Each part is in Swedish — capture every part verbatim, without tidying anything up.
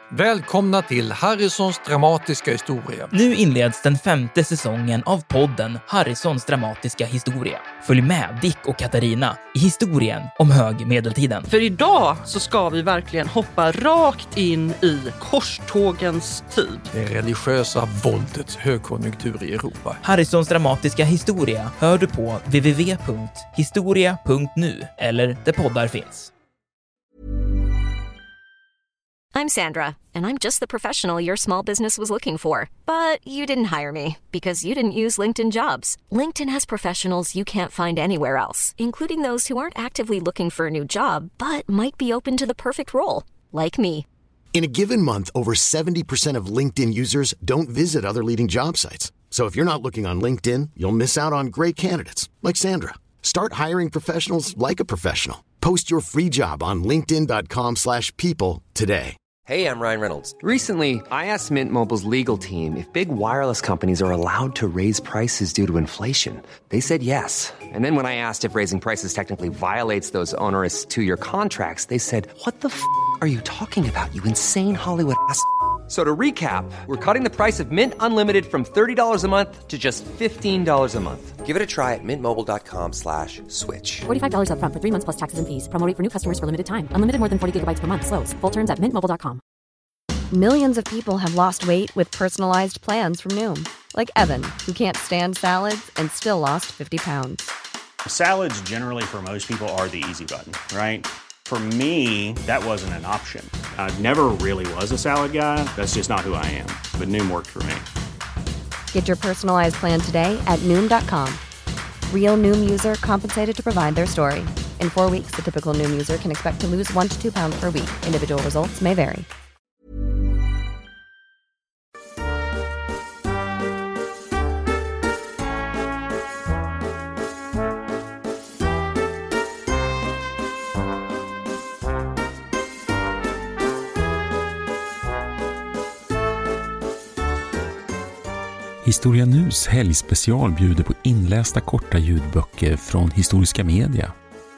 Välkomna till Harrisons dramatiska historia. Nu inleds den femte säsongen av podden Harrisons dramatiska historia. Följ med Dick och Katarina i historien om högmedeltiden. För idag så ska vi verkligen hoppa rakt in i korstågens tid. Det religiösa våldets högkonjunktur i Europa. Harrisons dramatiska historia hör du på w w w punkt historia punkt nu eller där poddar finns. I'm Sandra, and I'm just the professional your small business was looking for. But you didn't hire me because you didn't use LinkedIn Jobs. LinkedIn has professionals you can't find anywhere else, including those who aren't actively looking for a new job, but might be open to the perfect role, like me. In a given month, over seventy percent of LinkedIn users don't visit other leading job sites. So if you're not looking on LinkedIn, you'll miss out on great candidates, like Sandra. Start hiring professionals like a professional. Post your free job on linkedin dot com slash people today. Hey, I'm Ryan Reynolds. Recently, I asked Mint Mobile's legal team if big wireless companies are allowed to raise prices due to inflation. They said yes. And then when I asked if raising prices technically violates those onerous two-year contracts, they said, what the f*** are you talking about, you insane Hollywood ass f- So to recap, we're cutting the price of Mint Unlimited from thirty dollars a month to just fifteen dollars a month. Give it a try at mintmobile.com slash switch. forty-five dollars up front for three months plus taxes and fees. Promo rate for new customers for limited time. Unlimited more than forty gigabytes per month. Slows full terms at mint mobile dot com. Millions of people have lost weight with personalized plans from Noom. Like Evan, who can't stand salads and still lost fifty pounds. Salads generally for most people are the easy button, right? For me, that wasn't an option. I never really was a salad guy. That's just not who I am. But Noom worked for me. Get your personalized plan today at Noom dot com. Real Noom user compensated to provide their story. In four weeks, the typical Noom user can expect to lose one to two pounds per week. Individual results may vary. Historia Nus helgspecial bjuder på inlästa korta ljudböcker från historiska media.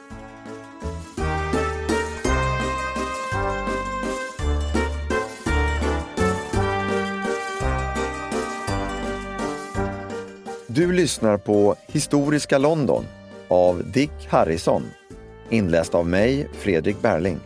Du lyssnar på Historiska London av Dick Harrison, inläst av mig, Fredrik Berling.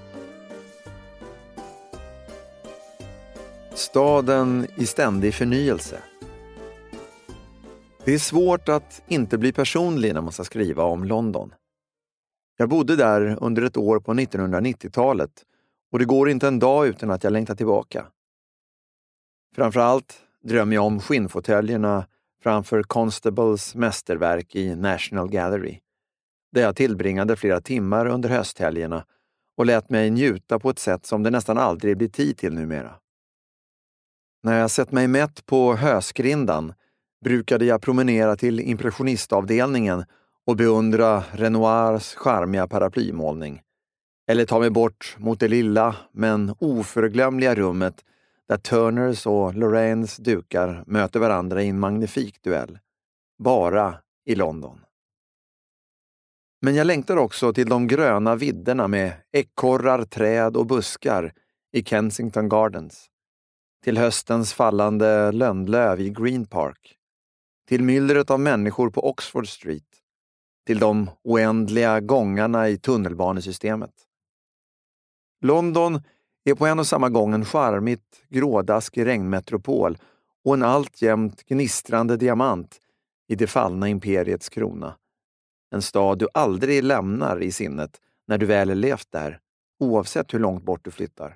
Staden i ständig förnyelse. Det är svårt att inte bli personlig när man ska skriva om London. Jag bodde där under ett år på nittonhundranittiotalet och det går inte en dag utan att jag längtar tillbaka. Framförallt drömmer jag om skinnfåtöljerna framför Constables mästerverk i National Gallery, där jag tillbringade flera timmar under hösthelgerna och lät mig njuta på ett sätt som det nästan aldrig blir tid till numera. När jag sett mig mätt på Höskrindan brukade jag promenera till impressionistavdelningen och beundra Renoirs charmiga paraplymålning. Eller ta mig bort mot det lilla men oförglömliga rummet där Turners och Lorraines dukar möter varandra i en magnifik duell. Bara i London. Men jag längtar också till de gröna vidderna med ekorrar, träd och buskar i Kensington Gardens. Till höstens fallande lönnlöv i Green Park. Till myllret av människor på Oxford Street. Till de oändliga gångarna i tunnelbanesystemet. London är på en och samma gång en charmigt grådaskig regnmetropol och en alltjämt gnistrande diamant i det fallna imperiets krona. En stad du aldrig lämnar i sinnet när du väl är levt där, oavsett hur långt bort du flyttar.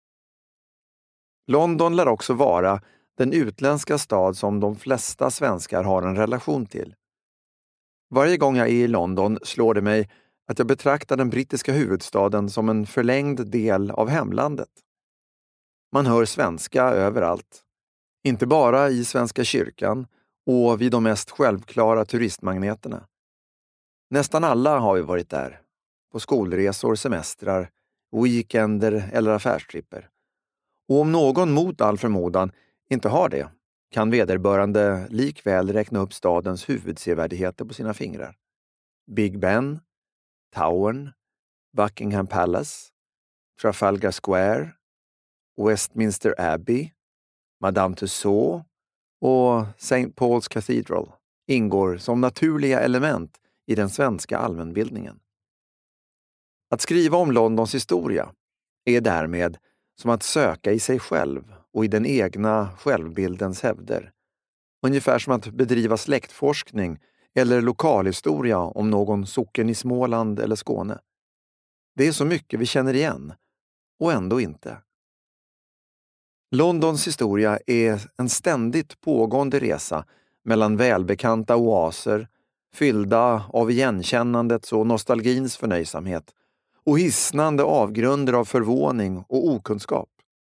London lär också vara den utländska stad som de flesta svenskar har en relation till. Varje gång jag är i London slår det mig att jag betraktar den brittiska huvudstaden som en förlängd del av hemlandet. Man hör svenska överallt. Inte bara i Svenska kyrkan och vid de mest självklara turistmagneterna. Nästan alla har vi varit där. På skolresor, semestrar, weekender eller affärstripper. Och om någon mot all förmodan inte har det, kan vederbörande likväl räkna upp stadens huvudsevärdheter på sina fingrar. Big Ben, Towern, Buckingham Palace, Trafalgar Square, Westminster Abbey, Madame Tussauds och Saint Paul's Cathedral ingår som naturliga element i den svenska allmänbildningen. Att skriva om Londons historia är därmed som att söka i sig själv och i den egna självbildens hävder. Ungefär som att bedriva släktforskning eller lokalhistoria om någon socken i Småland eller Skåne. Det är så mycket vi känner igen, och ändå inte. Londons historia är en ständigt pågående resa mellan välbekanta oaser, fyllda av igenkännandets och nostalgins förnöjsamhet, och hisnande avgrunder av förvåning och okunskap.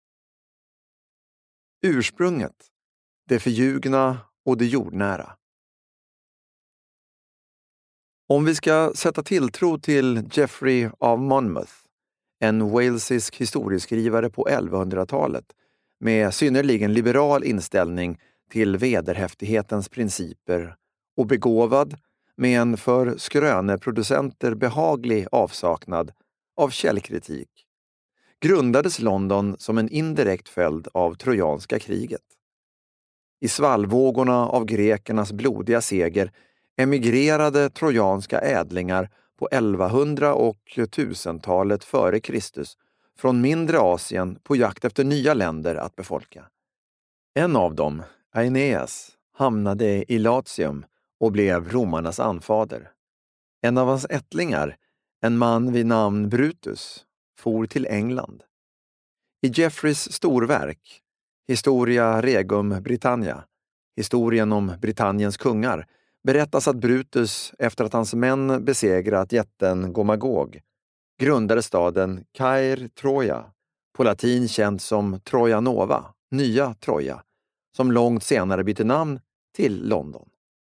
Ursprunget, det förljugna och det jordnära. Om vi ska sätta tilltro till Geoffrey av Monmouth, en walesisk historieskrivare på elvahundratalet med synnerligen liberal inställning till vederhäftighetens principer och begåvad med en för skröneproducenter behaglig avsaknad av källkritik, grundades London som en indirekt följd av trojanska kriget. I svallvågorna av grekernas blodiga seger emigrerade trojanska ädlingar på elvahundra- och tusentalet före Kristus från mindre Asien på jakt efter nya länder att befolka. En av dem, Aeneas, hamnade i Latium och blev romarnas anfader. En av hans ättlingar, en man vid namn Brutus, for till England. I Geoffreys storverk, Historia Regum Britannia, historien om Britanniens kungar, berättas att Brutus, efter att hans män besegrat jätten Gomagog, grundade staden Cair Troja, på latin känd som Troja Nova, nya Troja, som långt senare bytte namn till London.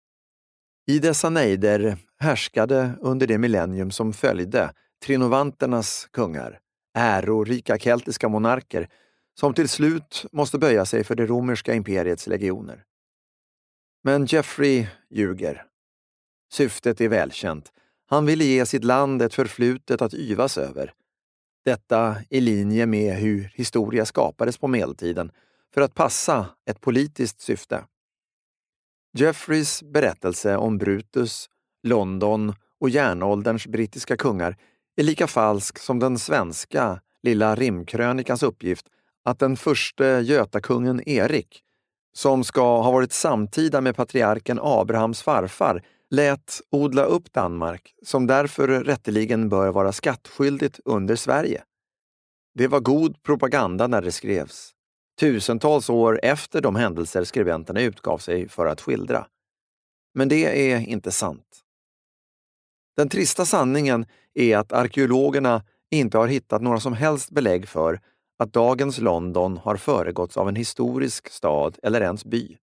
I dessa nejder härskade under det millennium som följde trinovanternas kungar, ärorika keltiska monarker som till slut måste böja sig för det romerska imperiets legioner. Men Geoffrey ljuger. Syftet är välkänt. Han ville ge sitt land ett förflutet att yvas över. Detta i linje med hur historia skapades på medeltiden för att passa ett politiskt syfte. Geoffreys berättelse om Brutus, London och järnålderns brittiska kungar är lika falsk som den svenska lilla rimkrönikans uppgift att den första götakungen Erik, som ska ha varit samtida med patriarken Abrahams farfar, lät odla upp Danmark, som därför rätteligen bör vara skattskyldigt under Sverige. Det var god propaganda när det skrevs, tusentals år efter de händelser skribenterna utgav sig för att skildra. Men det är inte sant. Den trista sanningen är att arkeologerna inte har hittat några som helst belägg för att dagens London har föregåtts av en historisk stad eller ens by.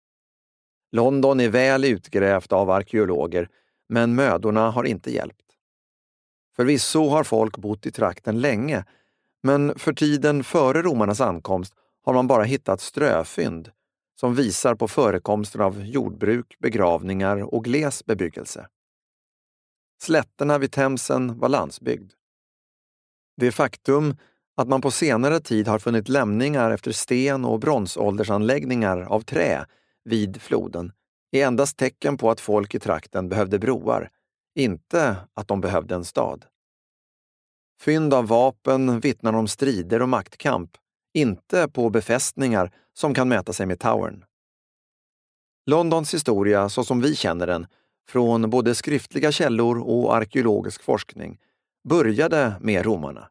London är väl utgrävt av arkeologer, men mödorna har inte hjälpt. Förvisso har folk bott i trakten länge, men för tiden före romarnas ankomst har man bara hittat ströfynd som visar på förekomsten av jordbruk, begravningar och gles bebyggelse. Slätterna vid Themsen var landsbygd. Det faktum att man på senare tid har funnit lämningar efter sten- och bronsåldersanläggningar av trä vid floden är endast tecken på att folk i trakten behövde broar, inte att de behövde en stad. Fynd av vapen vittnar om strider och maktkamp, inte på befästningar som kan mäta sig med Towern. Londons historia, så som vi känner den, från både skriftliga källor och arkeologisk forskning, började med romarna.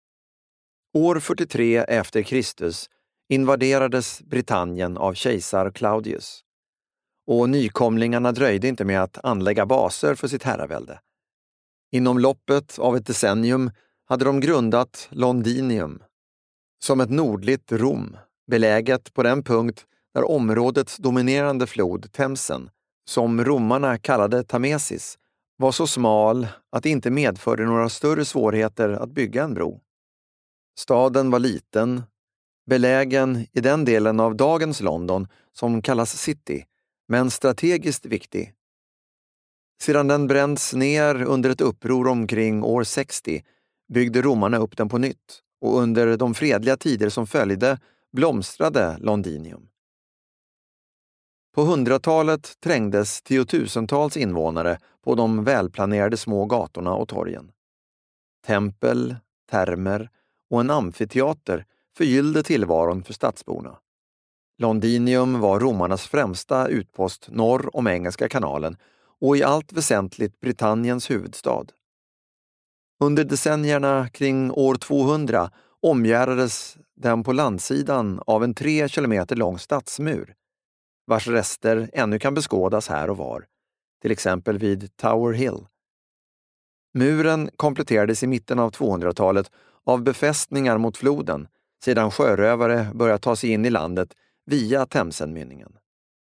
År fyrtiotre efter Kristus invaderades Britannien av kejsar Claudius. Och nykomlingarna dröjde inte med att anlägga baser för sitt herravälde. Inom loppet av ett decennium hade de grundat Londinium, som ett nordligt Rom, beläget på den punkt där områdets dominerande flod Themsen, som romarna kallade Tamesis, var så smal att det inte medförde några större svårigheter att bygga en bro. Staden var liten, belägen i den delen av dagens London som kallas City, men strategiskt viktig. Sedan den bränts ner under ett uppror omkring år sextio byggde romarna upp den på nytt och under de fredliga tider som följde blomstrade Londinium. På hundratalet trängdes tiotusentals invånare på de välplanerade små gatorna och torgen. Tempel, termer och en amfiteater förgyllde tillvaron för stadsborna. Londinium var romarnas främsta utpost norr om Engelska kanalen och i allt väsentligt Britanniens huvudstad. Under decennierna kring år tvåhundra omgärdades den på landsidan av en tre kilometer lång stadsmur, vars rester ännu kan beskådas här och var, till exempel vid Tower Hill. Muren kompletterades i mitten av tvåhundratalet av befästningar mot floden sedan sjörövare började ta sig in i landet via Themsenmynningen.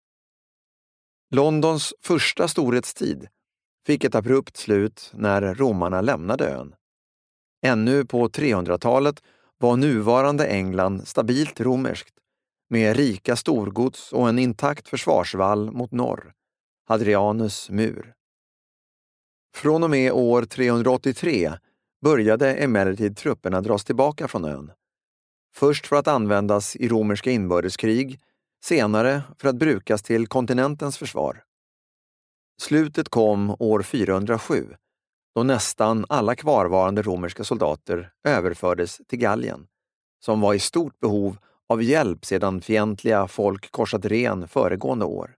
Londons första storhetstid fick ett abrupt slut när romarna lämnade ön. Ännu på trehundratalet var nuvarande England stabilt romerskt, med rika storgods och en intakt försvarsvall mot norr, Hadrianus mur. Från och med år trehundraåttiotre började emellertid trupperna dras tillbaka från ön. Först för att användas i romerska inbördeskrig, senare för att brukas till kontinentens försvar. Slutet kom år fyrahundrasju, då nästan alla kvarvarande romerska soldater överfördes till Gallien, som var i stort behov av hjälp sedan fientliga folk korsat Ren föregående år.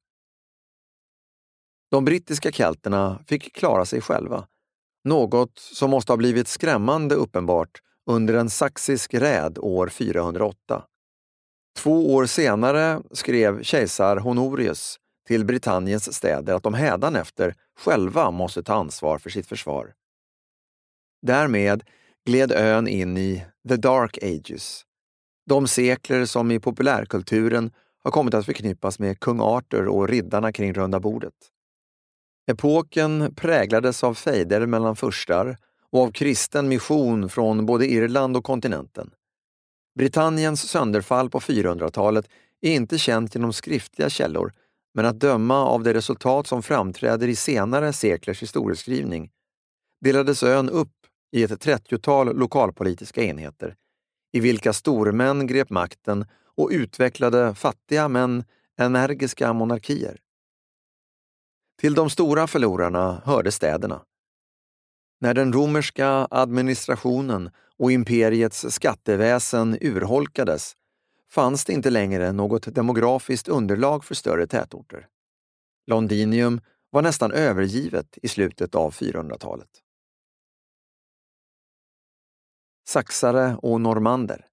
De brittiska kelterna fick klara sig själva, något som måste ha blivit skrämmande uppenbart under en saxisk räd år fyrahundraåtta. Två år senare skrev kejsar Honorius till Britanniens städer att de hädanefter själva måste ta ansvar för sitt försvar. Därmed gled ön in i The Dark Ages, de sekler som i populärkulturen har kommit att förknippas med kung Arthur och riddarna kring runda bordet. Epoken präglades av fejder mellan furstar och av kristen mission från både Irland och kontinenten. Britanniens sönderfall på fyrahundratalet är inte känt genom skriftliga källor, men att döma av det resultat som framträder i senare seklers historieskrivning delades ön upp i ett trettiotal lokalpolitiska enheter, i vilka stormän grep makten och utvecklade fattiga men energiska monarkier. Till de stora förlorarna hörde städerna. När den romerska administrationen och imperiets skatteväsen urholkades fanns det inte längre något demografiskt underlag för större tätorter. Londinium var nästan övergivet i slutet av fyrahundratalet. Saxare och normander.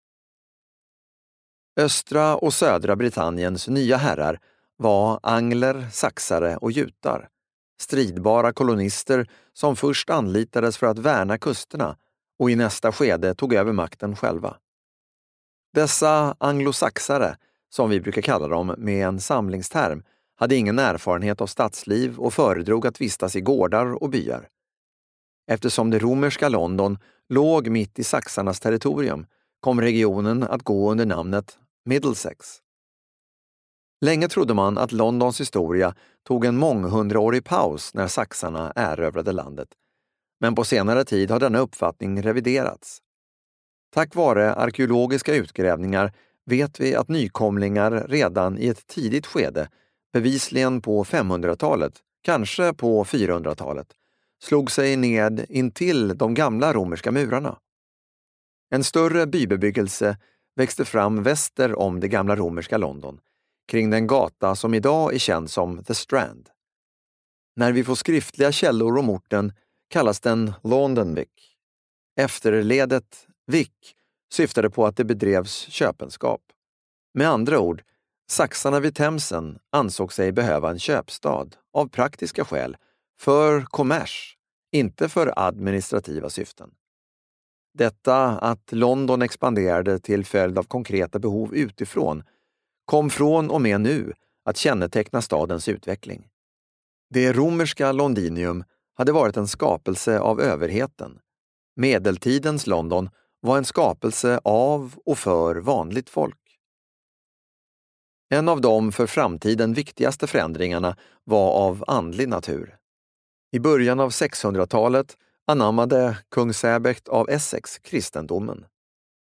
Östra och södra Britanniens nya herrar var angler, saxare och jutar, stridbara kolonister som först anlitades för att värna kusterna och i nästa skede tog över makten själva. Dessa anglosaxare, som vi brukar kalla dem med en samlingsterm, hade ingen erfarenhet av stadsliv och föredrog att vistas i gårdar och byar. Eftersom det romerska London låg mitt i saxarnas territorium kom regionen att gå under namnet Middlesex. Länge trodde man att Londons historia tog en månghundraårig paus när saxarna erövrade landet, men på senare tid har denna uppfattning reviderats. Tack vare arkeologiska utgrävningar vet vi att nykomlingar redan i ett tidigt skede, bevisligen på femhundratalet, kanske på fyrahundratalet, slog sig ned intill de gamla romerska murarna. En större bybebyggelse växte fram väster om det gamla romerska London, kring den gata som idag är känd som The Strand. När vi får skriftliga källor om orten kallas den Londonwick. Efterledet Wick syftade på att det bedrevs köpenskap. Med andra ord, saxarna vid Themsen ansåg sig behöva en köpstad av praktiska skäl, för kommers, inte för administrativa syften. Detta att London expanderade till följd av konkreta behov utifrån kom från och med nu att känneteckna stadens utveckling. Det romerska Londinium hade varit en skapelse av överheten. Medeltidens London var en skapelse av och för vanligt folk. En av de för framtiden viktigaste förändringarna var av andlig natur. I början av sexhundratalet anammade kung Säbekt av Essex kristendomen.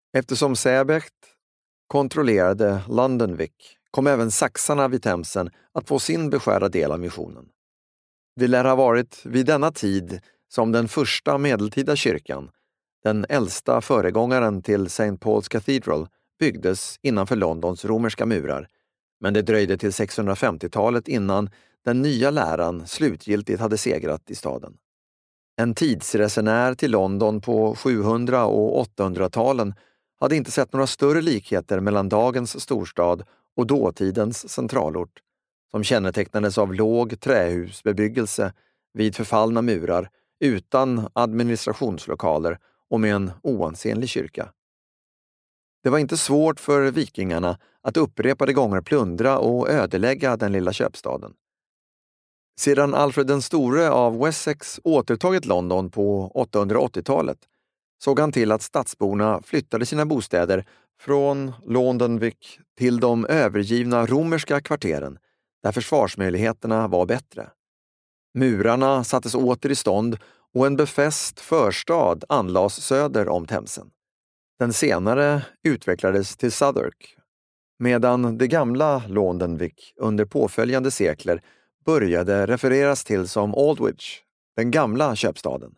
Eftersom Säbecht kontrollerade Londonwick kom även saxarna vid Themsen att få sin beskärda del av missionen. Det lär ha varit vid denna tid som den första medeltida kyrkan, den äldsta föregångaren till Saint Paul's Cathedral, byggdes innanför Londons romerska murar, men det dröjde till sexhundrafemtiotalet innan den nya läran slutgiltigt hade segrat i staden. En tidsresenär till London på sjuhundra- och åttahundratalen hade inte sett några större likheter mellan dagens storstad och dåtidens centralort, som kännetecknades av låg trähusbebyggelse vid förfallna murar utan administrationslokaler och med en oansenlig kyrka. Det var inte svårt för vikingarna att upprepade gånger plundra och ödelägga den lilla köpstaden. Sedan Alfred den store av Wessex återtagit London på åttahundraåttiotalet såg han till att stadsborna flyttade sina bostäder från Londonwick till de övergivna romerska kvarteren där försvarsmöjligheterna var bättre. Murarna sattes åter i stånd och en befäst förstad anlades söder om Themsen. Den senare utvecklades till Southwark, medan det gamla Londonwick under påföljande sekler började refereras till som Aldwych, den gamla köpstaden.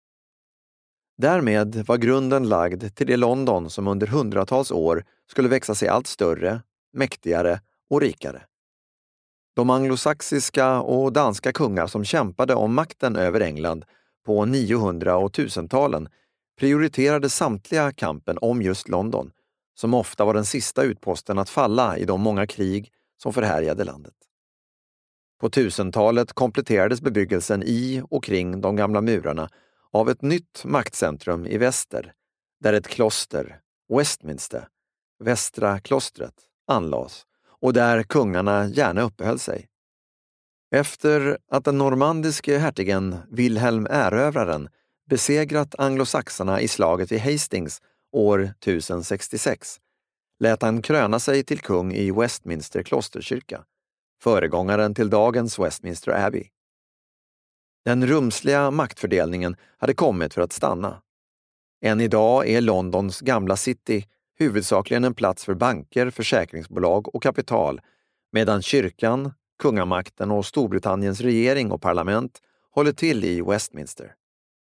Därmed var grunden lagd till det London som under hundratals år skulle växa sig allt större, mäktigare och rikare. De anglosaxiska och danska kungar som kämpade om makten över England på niohundra- och tusentalen prioriterade samtliga kampen om just London, som ofta var den sista utposten att falla i de många krig som förhärjade landet. På tusentalet kompletterades bebyggelsen i och kring de gamla murarna av ett nytt maktcentrum i väster, där ett kloster, Westminster, västra klostret, anlades och där kungarna gärna uppehöll sig. Efter att den normandiske hertigen Wilhelm Erövraren besegrat anglosaxarna i slaget vid Hastings år tusen sextiosex lät han kröna sig till kung i Westminster klosterkyrka, föregångaren till dagens Westminster Abbey. Den rumsliga maktfördelningen hade kommit för att stanna. Än idag är Londons gamla city huvudsakligen en plats för banker, försäkringsbolag och kapital, medan kyrkan, kungamakten och Storbritanniens regering och parlament håller till i Westminster.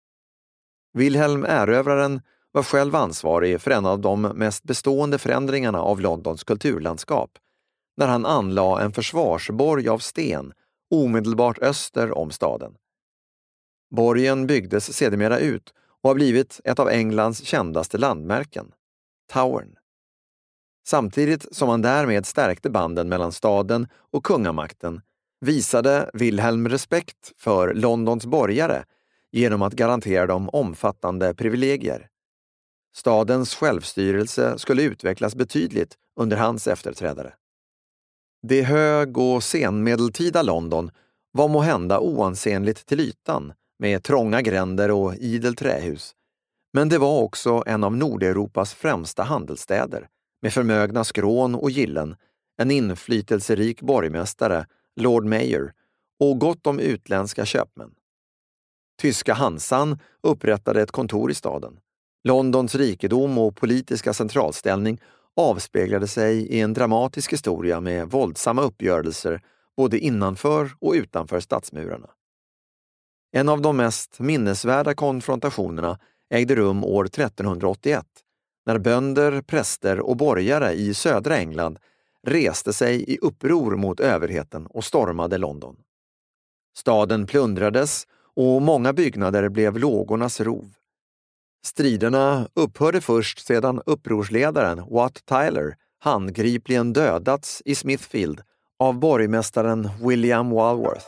Wilhelm Erövraren var själv ansvarig för en av de mest bestående förändringarna av Londons kulturlandskap, när han anlade en försvarsborg av sten omedelbart öster om staden. Borgen byggdes sedermera ut och har blivit ett av Englands kändaste landmärken, Towern. Samtidigt som han därmed stärkte banden mellan staden och kungamakten visade Wilhelm respekt för Londons borgare genom att garantera dem omfattande privilegier. Stadens självstyrelse skulle utvecklas betydligt under hans efterträdare. Det hög- och senmedeltida London var måhända oansenligt till ytan med trånga gränder och idel trähus, men det var också en av Nordeuropas främsta handelsstäder med förmögna skrån och gillen, en inflytelserik borgmästare, Lord Mayor, och gott om utländska köpmän. Tyska Hansan upprättade ett kontor i staden. Londons rikedom och politiska centralställning avspeglade sig i en dramatisk historia med våldsamma uppgörelser både innanför och utanför stadsmurarna. En av de mest minnesvärda konfrontationerna ägde rum år trettonhundraåttioett när bönder, präster och borgare i södra England reste sig i uppror mot överheten och stormade London. Staden plundrades och många byggnader blev lågornas rov. Striderna upphörde först sedan upprorsledaren Wat Tyler handgripligen dödats i Smithfield av borgmästaren William Walworth.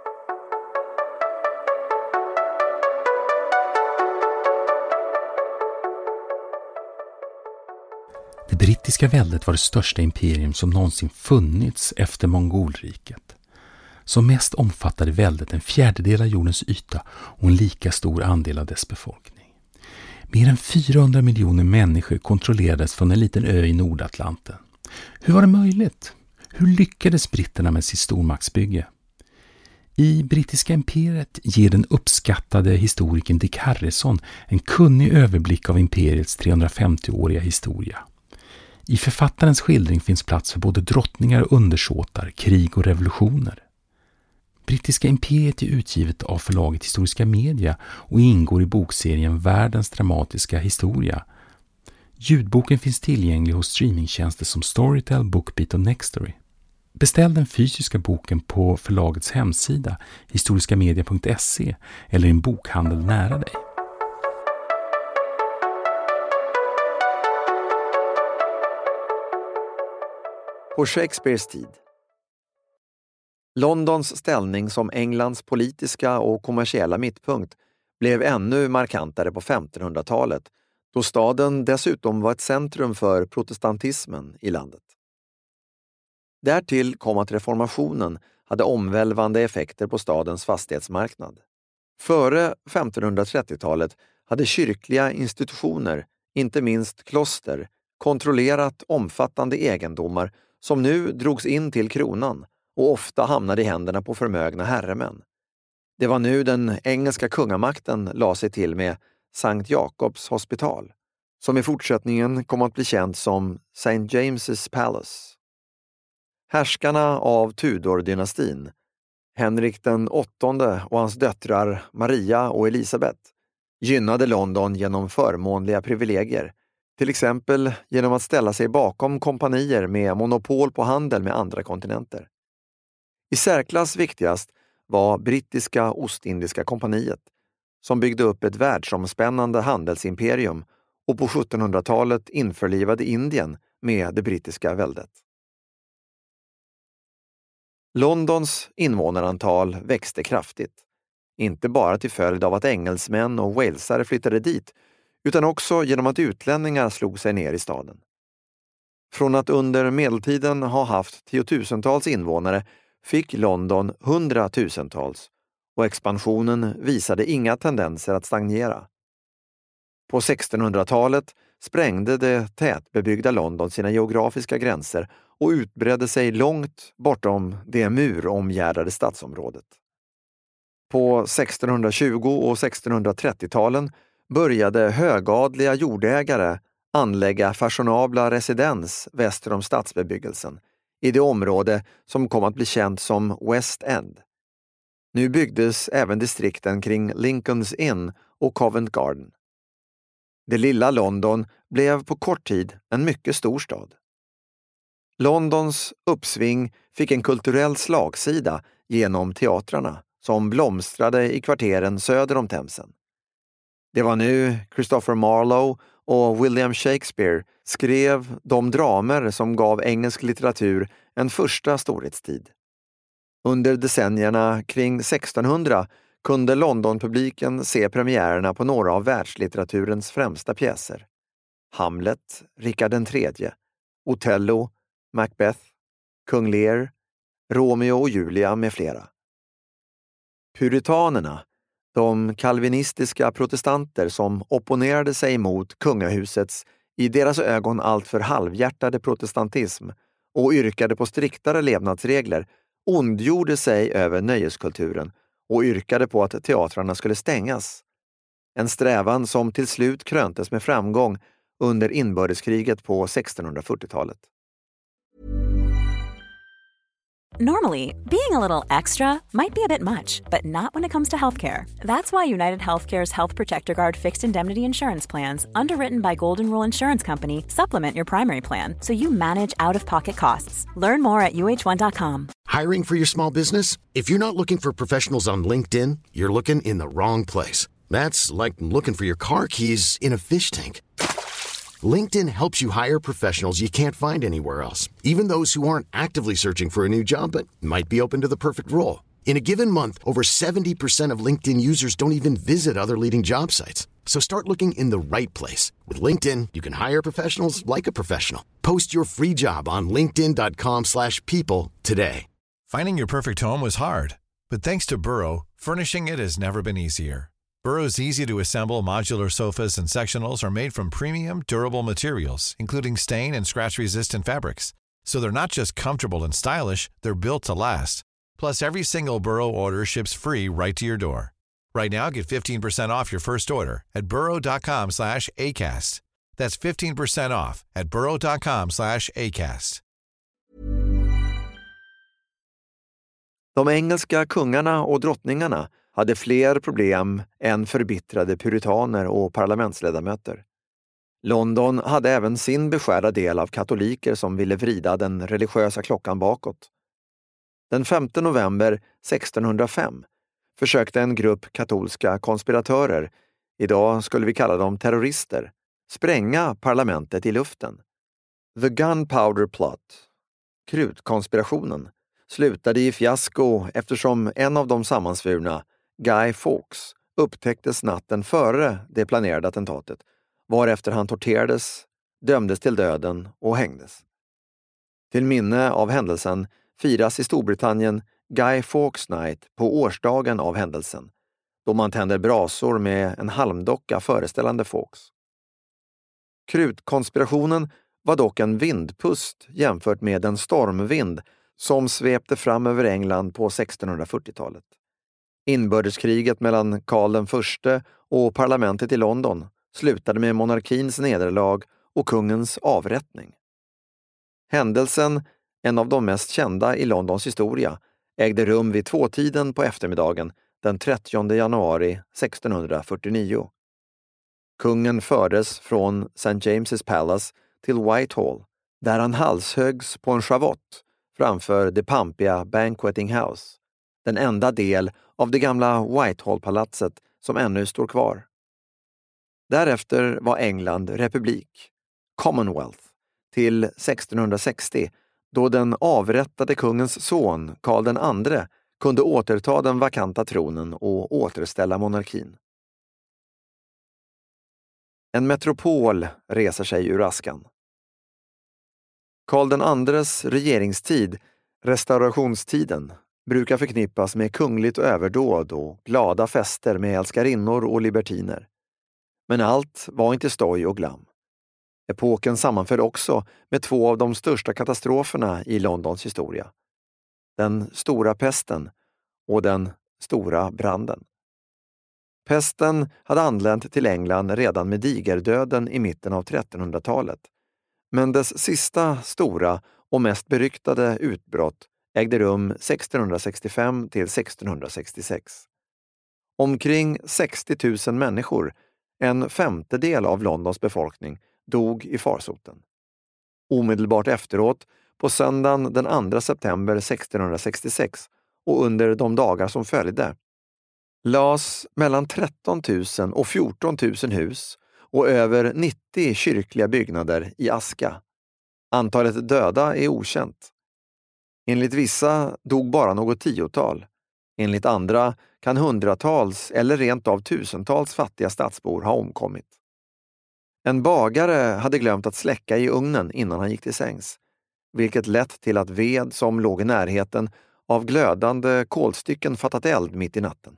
Det brittiska väldet var det största imperium som någonsin funnits efter Mongolriket. Som mest omfattade väldet en fjärdedel av jordens yta och en lika stor andel av dess befolkning. Mer än fyrahundra miljoner människor kontrollerades från en liten ö i Nordatlanten. Hur var det möjligt? Hur lyckades britterna med sitt stormaktsbygge? I Brittiska imperiet ger den uppskattade historikern Dick Harrison en kunnig överblick av imperiets trehundrafemtioåriga historia. I författarens skildring finns plats för både drottningar och undersåtar, krig och revolutioner. Brittiska imperiet är utgivet av förlaget Historiska Media och ingår i bokserien Världens dramatiska historia. Ljudboken finns tillgänglig hos streamingtjänster som Storytel, Bookbeat och Nextory. Beställ den fysiska boken på förlagets hemsida historiskamedia punkt se eller i en bokhandel nära dig. På Shakespeares tid. Londons ställning som Englands politiska och kommersiella mittpunkt blev ännu markantare på femtonhundratalet, då staden dessutom var ett centrum för protestantismen i landet. Därtill kom att reformationen hade omvälvande effekter på stadens fastighetsmarknad. Före femtonhundratrettiotalet hade kyrkliga institutioner, inte minst kloster, kontrollerat omfattande egendomar som nu drogs in till kronan och ofta hamnade i händerna på förmögna herremän. Det var nu den engelska kungamakten la sig till med Sankt Jakobs hospital, som i fortsättningen kom att bli känt som Saint James's Palace. Härskarna av Tudor-dynastin, Henrik den åttonde och hans döttrar Maria och Elisabeth, gynnade London genom förmånliga privilegier, till exempel genom att ställa sig bakom kompanier med monopol på handel med andra kontinenter. I särklass viktigast var brittiska Ostindiska kompaniet, som byggde upp ett världsomspännande handelsimperium och på sjuttonhundratalet införlivade Indien med det brittiska väldet. Londons invånarantal växte kraftigt, inte bara till följd av att engelsmän och walesare flyttade dit, utan också genom att utlänningar slog sig ner i staden. Från att under medeltiden ha haft tiotusentals invånare fick London hundratusentals, och expansionen visade inga tendenser att stagnera. På sextonhundratalet sprängde det tätbebyggda London sina geografiska gränser och utbredde sig långt bortom det muromgärdade stadsområdet. På sextonhundratjugo- och sextonhundratrettio-talen började högadliga jordägare anlägga fashionabla residens väster om stadsbebyggelsen i det område som kom att bli känt som West End. Nu byggdes även distrikten kring Lincoln's Inn och Covent Garden. Det lilla London blev på kort tid en mycket stor stad. Londons uppsving fick en kulturell slagsida genom teatrarna som blomstrade i kvarteren söder om Themsen. Det var nu Christopher Marlowe och William Shakespeare skrev de dramer som gav engelsk litteratur en första storhetstid. Under decennierna kring sextonhundra kunde Londonpubliken se premiärerna på några av världslitteraturens främsta pjäser. Hamlet, Richard den tredje, Othello, Macbeth, Kung Lear, Romeo och Julia med flera. Puritanerna, de kalvinistiska protestanter som opponerade sig mot kungahusets i deras ögon alltför halvhjärtade protestantism och yrkade på striktare levnadsregler, ondgjorde sig över nöjeskulturen och yrkade på att teatrarna skulle stängas. En strävan som till slut kröntes med framgång under inbördeskriget på sextonhundrafyrtiotalet. Normally, being a little extra might be a bit much, but not when it comes to healthcare. That's why United Healthcare's Health Protector Guard fixed indemnity insurance plans, underwritten by Golden Rule Insurance Company, supplement your primary plan so you manage out-of-pocket costs. Learn more at U H one dot com. Hiring for your small business? If you're not looking for professionals on LinkedIn, you're looking in the wrong place. That's like looking for your car keys in a fish tank. LinkedIn helps you hire professionals you can't find anywhere else, even those who aren't actively searching for a new job but might be open to the perfect role. In a given month, over seventy percent of LinkedIn users don't even visit other leading job sites. So start looking in the right place. With LinkedIn, you can hire professionals like a professional. Post your free job on linkedin dot com slash people today. Finding your perfect home was hard, but thanks to Burrow, furnishing it has never been easier. Burrow's easy-to-assemble modular sofas and sectionals are made from premium, durable materials, including stain and scratch-resistant fabrics. So they're not just comfortable and stylish, they're built to last. Plus, every single Burrow order ships free right to your door. Right now, get fifteen percent off your first order at burrow.com slash ACAST. That's fifteen percent off at burrow.com slash ACAST. De engelska kungarna och drottningarna hade fler problem än förbittrade puritaner och parlamentsledamöter. London hade även sin beskärda del av katoliker som ville vrida den religiösa klockan bakåt. Den femte november sextonhundrafem försökte en grupp katolska konspiratörer, idag skulle vi kalla dem terrorister, spränga parlamentet i luften. The Gunpowder Plot, krutkonspirationen, slutade i fiasko eftersom en av de sammansvurna, Guy Fawkes, upptäcktes natten före det planerade attentatet, varefter han torterades, dömdes till döden och hängdes. Till minne av händelsen firas i Storbritannien Guy Fawkes Night på årsdagen av händelsen, då man tänder brasor med en halmdocka föreställande Fawkes. Krutkonspirationen var dock en vindpust jämfört med en stormvind som svepte fram över England på sextonhundrafyrtiotalet. Inbördeskriget mellan Karl den förste och parlamentet i London slutade med monarkins nederlag och kungens avrättning. Händelsen, en av de mest kända i Londons historia, ägde rum vid tvåtiden på eftermiddagen den trettionde januari sextonhundrafyrtionio. Kungen fördes från Saint James's Palace till Whitehall, där han halshöggs på en schavott framför det pampiga Banqueting House, den enda del av det gamla Whitehall-palatset som ännu står kvar. Därefter var England republik, Commonwealth, till sextonhundrasextio, då den avrättade kungens son Karl den andre kunde återta den vakanta tronen och återställa monarkin. En metropol reser sig ur askan. Karl den andres regeringstid, restaurationstiden, brukar förknippas med kungligt överdåd och glada fester med älskarinnor och libertiner. Men allt var inte stoj och glam. Epoken sammanföll också med två av de största katastroferna i Londons historia. Den stora pesten och den stora branden. Pesten hade anlänt till England redan med digerdöden i mitten av trettonhundratalet. Men dess sista stora och mest beryktade utbrott ägde rum sextonhundrasextiofem till sextonhundrasextiosex. Omkring sextio tusen människor, en femtedel av Londons befolkning, dog i farsoten. Omedelbart efteråt, på söndagen den andra september sextonhundrasextiosex och under de dagar som följde, lades mellan tretton tusen och fjorton tusen hus och över nittio kyrkliga byggnader i aska. Antalet döda är okänt. Enligt vissa dog bara något tiotal. Enligt andra kan hundratals eller rent av tusentals fattiga stadsbor ha omkommit. En bagare hade glömt att släcka i ugnen innan han gick till sängs, vilket lett till att ved som låg i närheten av glödande kolstycken fattat eld mitt i natten.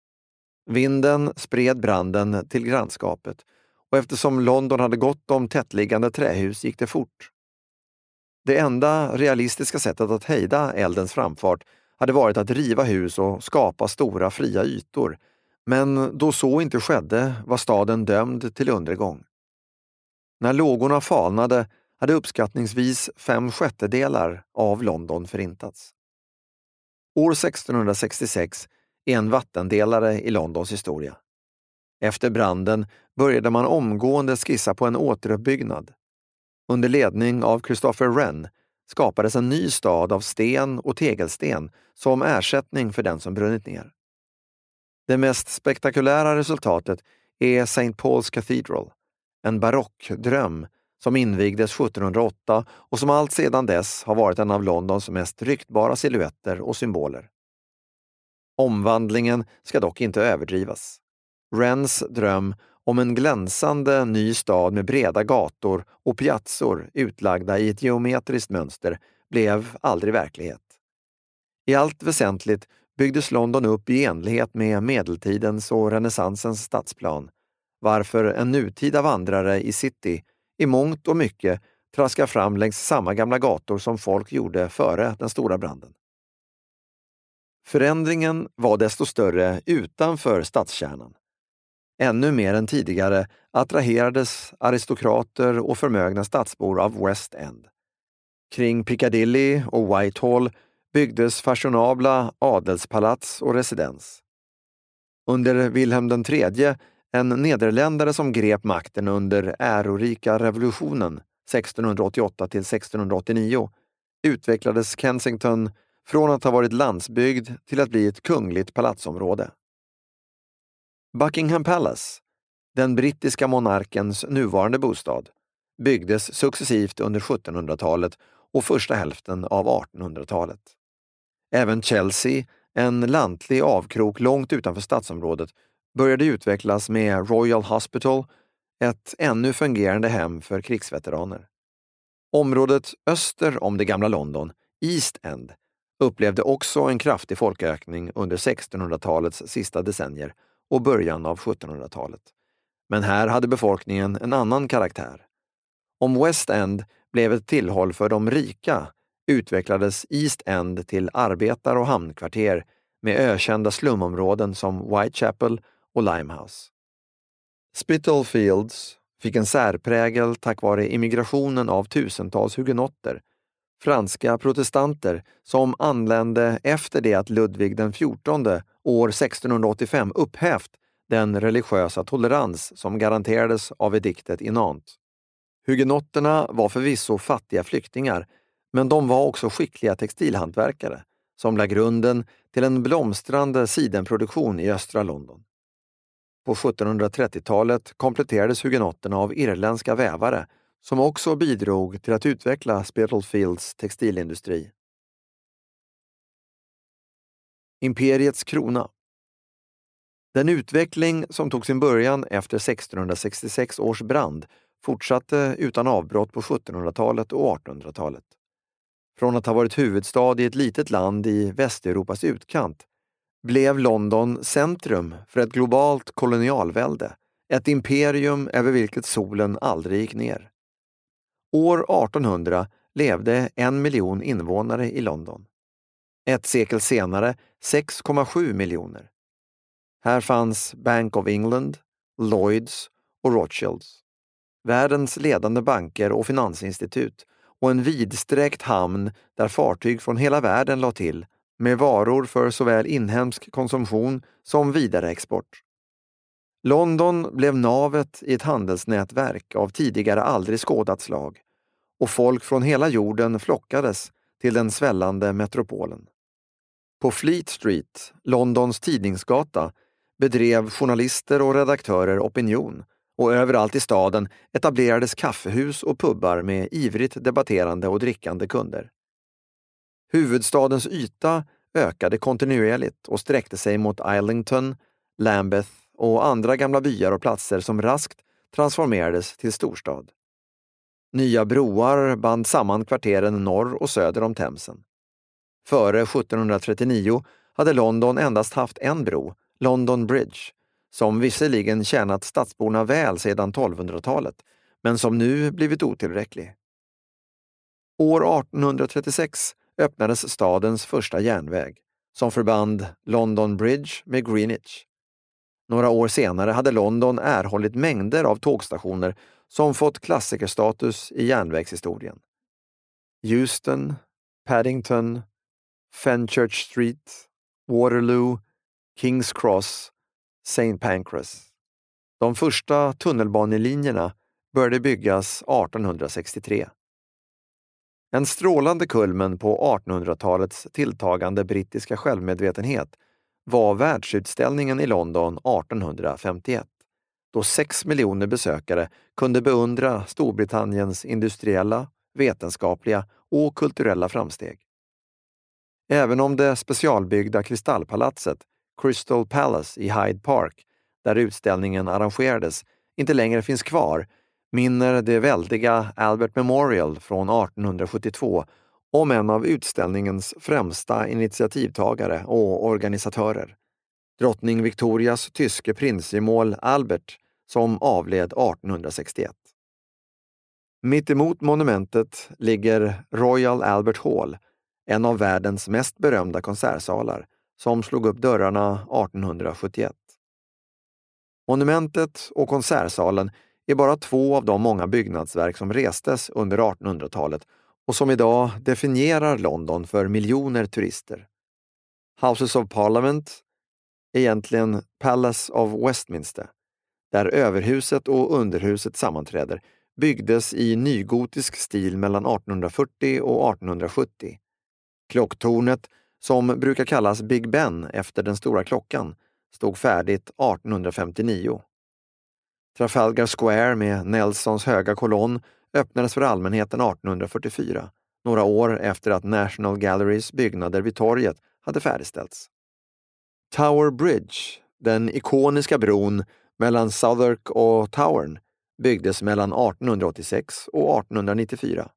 Vinden spred branden till grannskapet, och eftersom London hade gott om tättliggande trähus gick det fort. Det enda realistiska sättet att hejda eldens framfart hade varit att riva hus och skapa stora fria ytor, men då så inte skedde var staden dömd till undergång. När lågorna falnade hade uppskattningsvis fem sjättedelar av London förintats. År sextonhundrasextiosex är en vattendelare i Londons historia. Efter branden började man omgående skissa på en återuppbyggnad. Under ledning av Christopher Wren skapades en ny stad av sten och tegelsten som ersättning för den som brunnit ner. Det mest spektakulära resultatet är Saint Paul's Cathedral, en barockdröm som invigdes sjuttonhundraåtta och som allt sedan dess har varit en av Londons mest ryktbara silhuetter och symboler. Omvandlingen ska dock inte överdrivas. Wrens dröm om en glänsande ny stad med breda gator och piazzor utlagda i ett geometriskt mönster blev aldrig verklighet. I allt väsentligt byggdes London upp i enlighet med medeltidens och renässansens stadsplan, varför en nutida vandrare i city i mångt och mycket traskar fram längs samma gamla gator som folk gjorde före den stora branden. Förändringen var desto större utanför stadskärnan. Ännu mer än tidigare attraherades aristokrater och förmögna stadsbor av West End. Kring Piccadilly och Whitehall byggdes fashionabla adelspalats och residens. Under Wilhelm den tredje, en nederländare som grep makten under ärorika revolutionen sextonhundraåttioåtta till sextonhundraåttionio, utvecklades Kensington från att ha varit landsbygd till att bli ett kungligt palatsområde. Buckingham Palace, den brittiska monarkens nuvarande bostad, byggdes successivt under sjuttonhundratalet och första hälften av artonhundratalet. Även Chelsea, en lantlig avkrok långt utanför stadsområdet, började utvecklas med Royal Hospital, ett ännu fungerande hem för krigsveteraner. Området öster om det gamla London, East End, upplevde också en kraftig folkökning under sextonhundratalets sista decennier och början av sjuttonhundratalet. Men här hade befolkningen en annan karaktär. Om West End blev ett tillhåll för de rika utvecklades East End till arbetar- och hamnkvarter med ökända slumområden som Whitechapel och Limehouse. Spitalfields fick en särprägel tack vare immigrationen av tusentals hugenotter, franska protestanter som anlände efter det att Ludvig den fjortonde år sextonhundraåttiofem upphävt den religiösa tolerans som garanterades av ediktet i Nantes. Hugenotterna var förvisso fattiga flyktingar, men de var också skickliga textilhantverkare som lade grunden till en blomstrande sidenproduktion i östra London. På sjuttonhundratrettiotalet kompletterades hugenotterna av irländska vävare som också bidrog till att utveckla Spitalfields textilindustri. Imperiets krona. Den utveckling som tog sin början efter sextonhundrasextiosex års brand fortsatte utan avbrott på sjuttonhundratalet och artonhundratalet. Från att ha varit huvudstad i ett litet land i Västeuropas utkant blev London centrum för ett globalt kolonialvälde, ett imperium över vilket solen aldrig gick ner. År artonhundra levde en miljon invånare i London. Ett sekel senare sex komma sju miljoner. Här fanns Bank of England, Lloyds och Rothschilds. Världens ledande banker och finansinstitut och en vidsträckt hamn där fartyg från hela världen la till med varor för såväl inhemsk konsumtion som vidareexport. London blev navet i ett handelsnätverk av tidigare aldrig skådat slag och folk från hela jorden flockades till den svällande metropolen. På Fleet Street, Londons tidningsgata, bedrev journalister och redaktörer opinion och överallt i staden etablerades kaffehus och pubbar med ivrigt debatterande och drickande kunder. Huvudstadens yta ökade kontinuerligt och sträckte sig mot Islington, Lambeth och andra gamla byar och platser som raskt transformerades till storstad. Nya broar band samman kvarteren norr och söder om Themsen. Före sjuttonhundratrettionio hade London endast haft en bro, London Bridge, som visserligen tjänat stadsborna väl sedan tolvhundratalet, men som nu blivit otillräcklig. År artonhundratrettiosex öppnades stadens första järnväg, som förband London Bridge med Greenwich. Några år senare hade London erhållit mängder av tågstationer som fått klassikerstatus i järnvägshistorien. Euston, Paddington, Fenchurch Street, Waterloo, King's Cross, Saint Pancras. De första tunnelbanelinjerna började byggas artonhundrasextiotre. En strålande kulmen på artonhundratalets tilltagande brittiska självmedvetenhet var världsutställningen i London artonhundrafemtioett, då sex miljoner besökare kunde beundra Storbritanniens industriella, vetenskapliga och kulturella framsteg. Även om det specialbyggda kristallpalatset Crystal Palace i Hyde Park, där utställningen arrangerades, inte längre finns kvar, minner det väldiga Albert Memorial från artonhundrasjuttiotvå om en av utställningens främsta initiativtagare och organisatörer, drottning Victorias tyske prinsgemål Albert, som avled artonhundrasextioett. Mitt emot monumentet ligger Royal Albert Hall, en av världens mest berömda konsertsalar, som slog upp dörrarna artonhundrasjuttioett. Monumentet och konsertsalen är bara två av de många byggnadsverk som restes under artonhundratalet och som idag definierar London för miljoner turister. Houses of Parliament, egentligen Palace of Westminster, där överhuset och underhuset sammanträder, byggdes i nygotisk stil mellan artonhundrafyrtio och artonhundrasjuttio. Klocktornet, som brukar kallas Big Ben efter den stora klockan, stod färdigt artonhundrafemtionio. Trafalgar Square med Nelsons höga kolonn öppnades för allmänheten artonhundrafyrtiofyra, några år efter att National Galleries byggnader vid torget hade färdigställts. Tower Bridge, den ikoniska bron mellan Southwark och Towern, byggdes mellan artonhundraåttiosex och artonhundranittiofyra.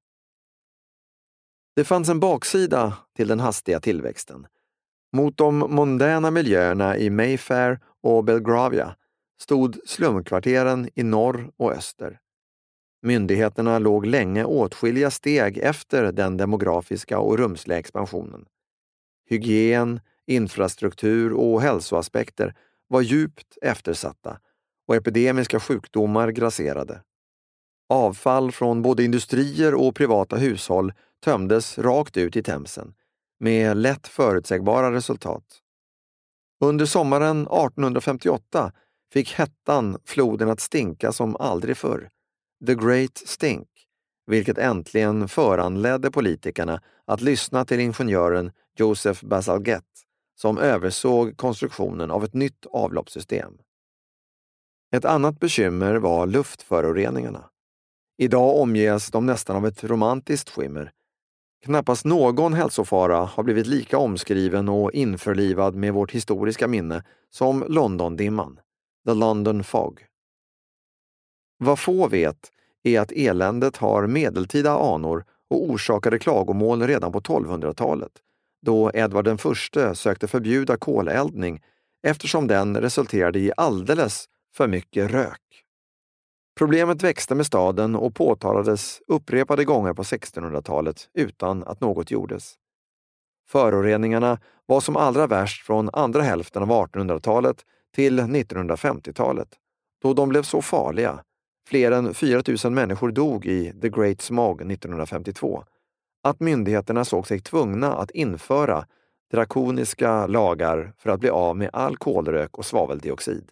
Det fanns en baksida till den hastiga tillväxten. Mot de mondäna miljöerna i Mayfair och Belgravia stod slumkvarteren i norr och öster. Myndigheterna låg länge åtskilliga steg efter den demografiska och rumsliga expansionen. Hygien, infrastruktur och hälsoaspekter var djupt eftersatta och epidemiska sjukdomar grasserade. Avfall från både industrier och privata hushåll tömdes rakt ut i Themsen, med lätt förutsägbara resultat. Under sommaren artonhundrafemtioåtta fick hettan floden att stinka som aldrig förr, The Great Stink, vilket äntligen föranledde politikerna att lyssna till ingenjören Joseph Bazalgette, som översåg konstruktionen av ett nytt avloppssystem. Ett annat bekymmer var luftföroreningarna. Idag omges de nästan av ett romantiskt skimmer. Knappast någon hälsofara har blivit lika omskriven och införlivad med vårt historiska minne som Londondimman, The London Fog. Vad få vet är att eländet har medeltida anor och orsakade klagomål redan på tolvhundratalet, då Edvard den förste sökte förbjuda koleldning eftersom den resulterade i alldeles för mycket rök. Problemet växte med staden och påtalades upprepade gånger på sextonhundratalet utan att något gjordes. Föroreningarna var som allra värst från andra hälften av artonhundratalet till nittonhundrafemtiotalet, då de blev så farliga, fler än fyra tusen människor dog i The Great Smog nittonhundrafemtiotvå, att myndigheterna såg sig tvungna att införa drakoniska lagar för att bli av med all kolrök och svaveldioxid.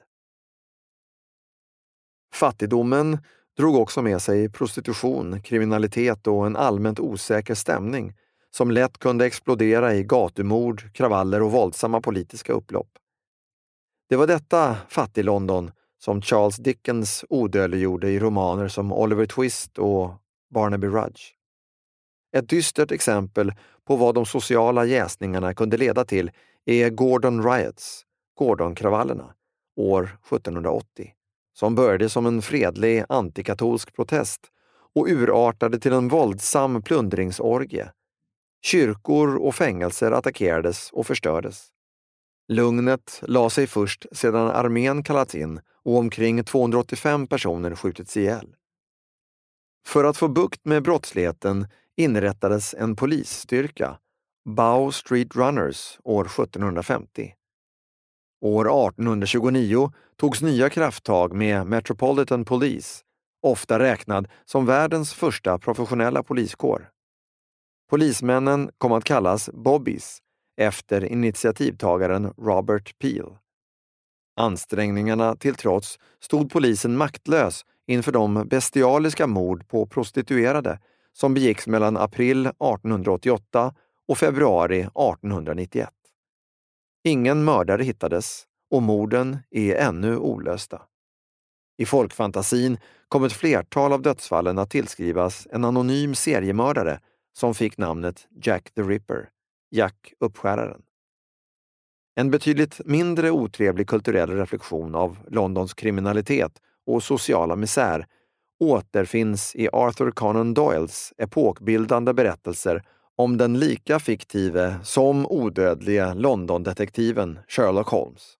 Fattigdomen drog också med sig prostitution, kriminalitet och en allmänt osäker stämning som lätt kunde explodera i gatumord, kravaller och våldsamma politiska upplopp. Det var detta fattig-London som Charles Dickens odödliggjorde i romaner som Oliver Twist och Barnaby Rudge. Ett dystert exempel på vad de sociala jäsningarna kunde leda till är Gordon Riots, Gordon-kravallerna, år sjuttonhundraåttio, som började som en fredlig antikatolsk protest och urartade till en våldsam plundringsorgie. Kyrkor och fängelser attackerades och förstördes. Lugnet la sig först sedan armén kallats in och omkring tvåhundraåttiofem personer skjutits ihjäl. För att få bukt med brottsligheten inrättades en polisstyrka, Bow Street Runners, år sjuttonhundrafemtio. År artonhundratjugonio togs nya krafttag med Metropolitan Police, ofta räknad som världens första professionella poliskår. Polismännen kom att kallas Bobbies efter initiativtagaren Robert Peel. Ansträngningarna till trots stod polisen maktlös inför de bestialiska mord på prostituerade som begicks mellan april artonhundraåttioåtta och februari artonhundranittioett. Ingen mördare hittades och morden är ännu olösta. I folkfantasin kom ett flertal av dödsfallen att tillskrivas en anonym seriemördare som fick namnet Jack the Ripper, Jack uppskäraren. En betydligt mindre otrevlig kulturell reflektion av Londons kriminalitet och sociala misär återfinns i Arthur Conan Doyles epokbildande berättelser om den lika fiktive som odödliga London-detektiven Sherlock Holmes.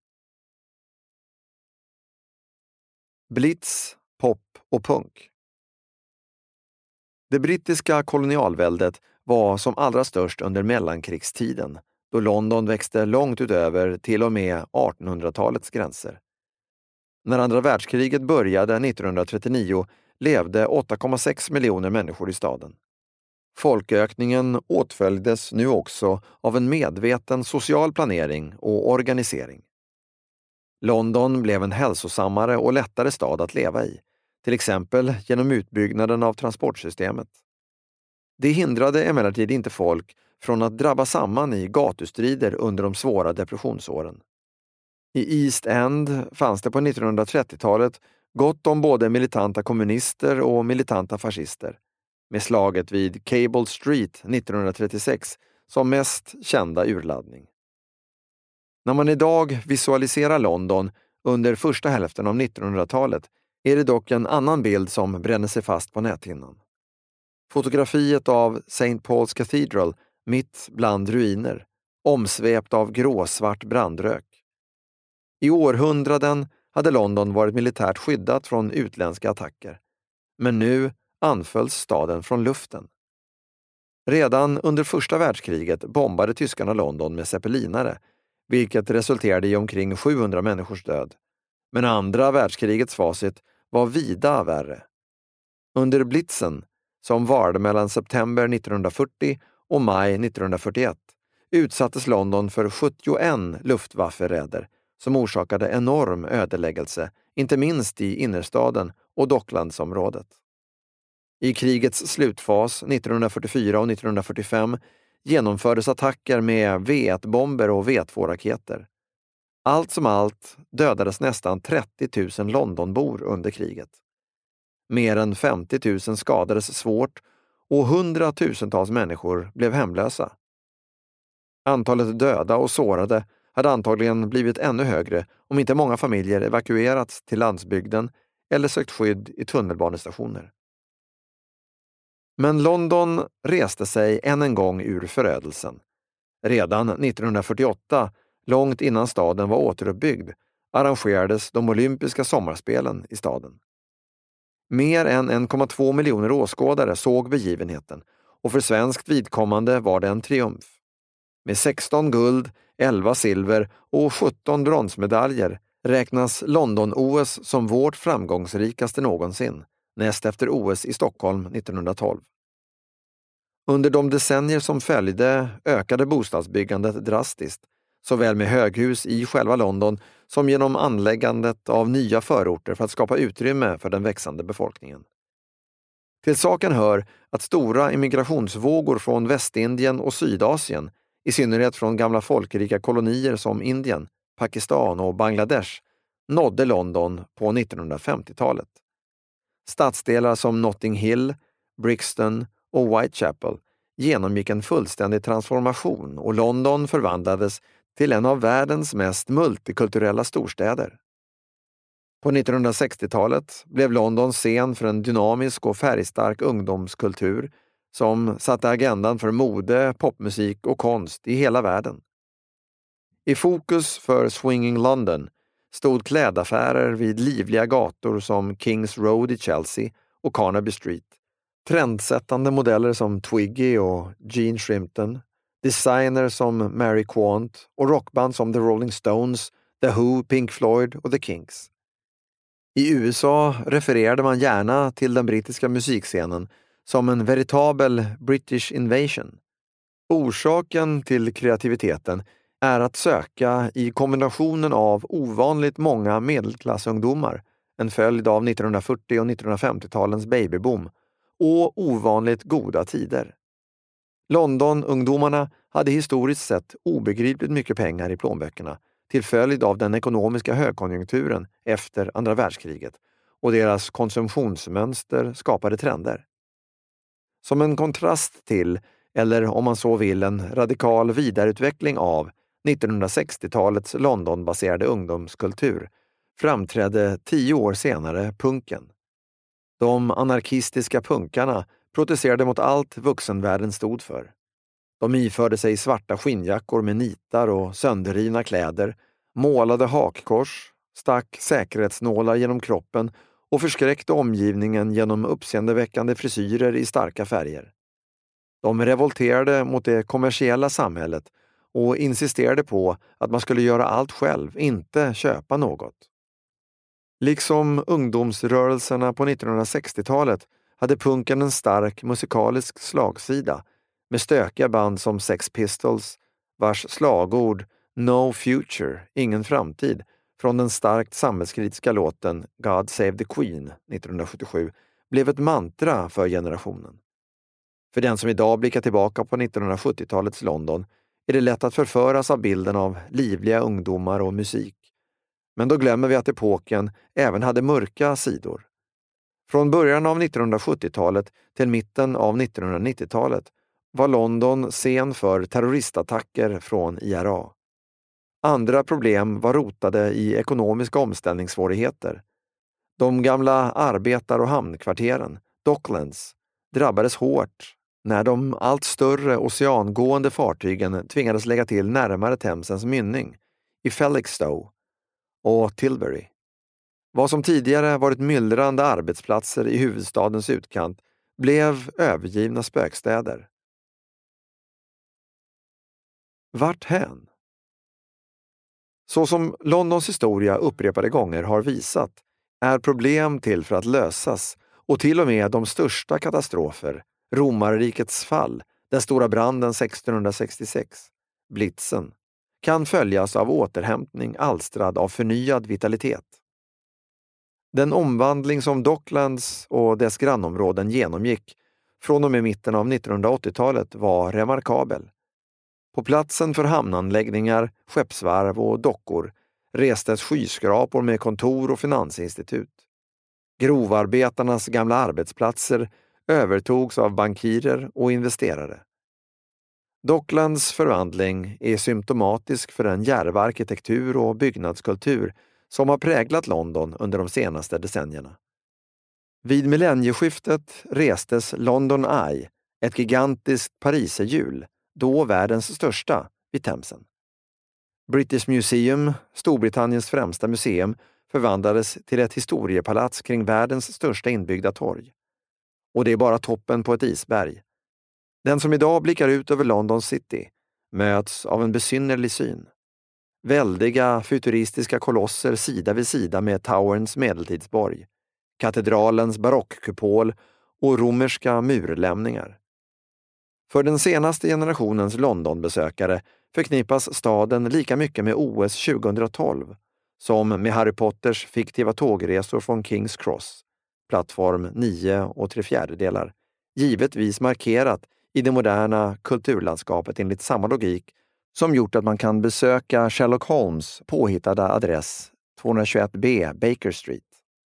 Blitz, pop och punk. Det brittiska kolonialväldet var som allra störst under mellankrigstiden, då London växte långt utöver till och med artonhundratalets gränser. När andra världskriget började nittonhundratrettionio levde åtta komma sex miljoner människor i staden. Folkökningen åtföljdes nu också av en medveten social planering och organisering. London blev en hälsosammare och lättare stad att leva i, till exempel genom utbyggnaden av transportsystemet. Det hindrade emellertid inte folk från att drabba samman i gatustrider under de svåra depressionsåren. I East End fanns det på nittonhundratrettiotalet gott om både militanta kommunister och militanta fascister, med slaget vid Cable Street nittonhundratrettiosex som mest kända urladdning. När man idag visualiserar London under första hälften av nittonhundratalet är det dock en annan bild som bränner sig fast på näthinnan. Fotografiet av Saint Paul's Cathedral mitt bland ruiner, omsvept av gråsvart brandrök. I århundraden hade London varit militärt skyddat från utländska attacker, men nu anfölls staden från luften. Redan under första världskriget bombade tyskarna London med zeppelinare, vilket resulterade i omkring sjuhundra människors död. Men andra världskrigets facit var vida värre. Under blitzen, som varade mellan september nittonhundrafyrtio och maj nittonhundrafyrtioett, utsattes London för sjuttioen luftwafferäder som orsakade enorm ödeläggelse, inte minst i innerstaden och Docklandsområdet. I krigets slutfas nittonhundrafyrtiofyra och nittonhundrafyrtiofem genomfördes attacker med V ett-bomber och V två-raketer. Allt som allt dödades nästan trettio tusen Londonbor under kriget. Mer än femtio tusen skadades svårt och hundratusentals människor blev hemlösa. Antalet döda och sårade hade antagligen blivit ännu högre om inte många familjer evakuerats till landsbygden eller sökt skydd i tunnelbanestationer. Men London reste sig än en gång ur förödelsen. Redan nittonhundrafyrtioåtta, långt innan staden var återuppbyggd, arrangerades de olympiska sommarspelen i staden. Mer än en komma två miljoner åskådare såg begivenheten och för svenskt vidkommande var det en triumf. Med sexton guld, elva silver och sjutton bronsmedaljer räknas London-O S som vårt framgångsrikaste någonsin, näst efter O S i Stockholm nittonhundratolv. Under de decennier som följde ökade bostadsbyggandet drastiskt, såväl med höghus i själva London som genom anläggandet av nya förorter för att skapa utrymme för den växande befolkningen. Till saken hör att stora immigrationsvågor från Västindien och Sydasien, i synnerhet från gamla folkrika kolonier som Indien, Pakistan och Bangladesh, nådde London på nittonhundrafemtiotalet. Stadsdelar som Notting Hill, Brixton och Whitechapel genomgick en fullständig transformation och London förvandlades till en av världens mest multikulturella storstäder. På nittonhundrasextiotalet blev London scen för en dynamisk och färgstark ungdomskultur som satte agendan för mode, popmusik och konst i hela världen. I fokus för Swinging London stod klädaffärer vid livliga gator som Kings Road i Chelsea och Carnaby Street, trendsättande modeller som Twiggy och Jean Shrimpton, designers som Mary Quant och rockband som The Rolling Stones, The Who, Pink Floyd och The Kinks. I U S A refererade man gärna till den brittiska musikscenen som en veritabel British invasion. Orsaken till kreativiteten är att söka i kombinationen av ovanligt många medelklassungdomar, en följd av nittonhundrafyrtio- och nittonhundrafemtiotalens babyboom, och ovanligt goda tider. London-ungdomarna hade historiskt sett obegripligt mycket pengar i plånböckerna till följd av den ekonomiska högkonjunkturen efter andra världskriget, och deras konsumtionsmönster skapade trender. Som en kontrast till, eller om man så vill en radikal vidareutveckling av, nittonhundrasextiotalets London-baserade ungdomskultur framträdde tio år senare punken. De anarkistiska punkarna protesterade mot allt vuxenvärlden stod för. De iförde sig svarta skinnjackor med nitar och sönderrivna kläder, målade hakkors, stack säkerhetsnålar genom kroppen och förskräckte omgivningen genom uppseendeväckande frisyrer i starka färger. De revolterade mot det kommersiella samhället och insisterade på att man skulle göra allt själv, inte köpa något. Liksom ungdomsrörelserna på nittonhundrasextiotalet hade punken en stark musikalisk slagsida med stökiga band som Sex Pistols, vars slagord No Future, ingen framtid, från den starkt samhällskritiska låten God Save the Queen nittonhundrasjuttiosju blev ett mantra för generationen. För den som idag blickar tillbaka på nittonhundrasjuttiotalets London är det lätt att förföras av bilden av livliga ungdomar och musik. Men då glömmer vi att epoken även hade mörka sidor. Från början av nittonhundrasjuttiotalet till mitten av nittonhundranittiotalet var London scen för terroristattacker från I R A. Andra problem var rotade i ekonomiska omställningssvårigheter. De gamla arbetar- och hamnkvarteren, Docklands, drabbades hårt när de allt större oceangående fartygen tvingades lägga till närmare Themsens mynning i Felixstowe och Tilbury. Vad som tidigare varit myllrande arbetsplatser i huvudstadens utkant blev övergivna spökstäder. Vart hän? Så som Londons historia upprepade gånger har visat är problem till för att lösas, och till och med de största katastrofer, romarrikets fall, den stora branden sextonhundrasextiosex, blitzen, kan följas av återhämtning alstrad av förnyad vitalitet. Den omvandling som Docklands och dess grannområden genomgick från och med mitten av nittonhundraåttiotalet var remarkabel. På platsen för hamnanläggningar, skeppsvarv och dockor restes skyskrapor med kontor och finansinstitut. Grovarbetarnas gamla arbetsplatser övertogs av bankirer och investerare. Docklands förvandling är symptomatisk för den djärva arkitektur och byggnadskultur som har präglat London under de senaste decennierna. Vid millennieskiftet restes London Eye, ett gigantiskt pariserhjul, då världens största, vid Themsen. British Museum, Storbritanniens främsta museum, förvandlades till ett historiepalats kring världens största inbyggda torg. Och det är bara toppen på ett isberg. Den som idag blickar ut över London City möts av en besynnerlig syn. Väldiga futuristiska kolosser sida vid sida med Towerns medeltidsborg, katedralens barockkupol och romerska murlämningar. För den senaste generationens Londonbesökare förknippas staden lika mycket med O S tjugohundratolv som med Harry Potters fiktiva tågresor från Kings Cross, plattform nio och tre fjärdedelar, givetvis markerat i det moderna kulturlandskapet enligt samma logik som gjort att man kan besöka Sherlock Holmes påhittade adress tvåhundratjugoett B Baker Street.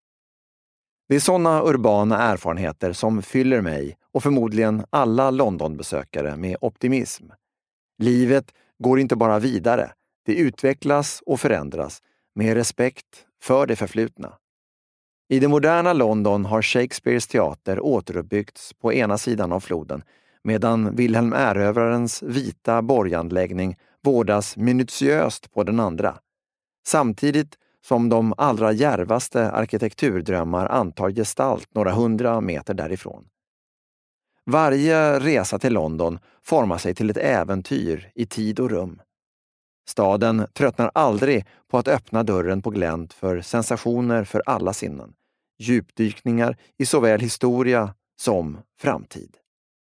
Det är sådana urbana erfarenheter som fyller mig och förmodligen alla Londonbesökare med optimism. Livet går inte bara vidare, det utvecklas och förändras med respekt för det förflutna. I det moderna London har Shakespeares teater återuppbyggts på ena sidan av floden, medan Wilhelm Erövrarens vita borganläggning vårdas minutiöst på den andra. Samtidigt som de allra djärvaste arkitekturdrömmar antar gestalt några hundra meter därifrån. Varje resa till London formar sig till ett äventyr i tid och rum. Staden tröttnar aldrig på att öppna dörren på glänt för sensationer för alla sinnen, djupdykningar i såväl historia som framtid.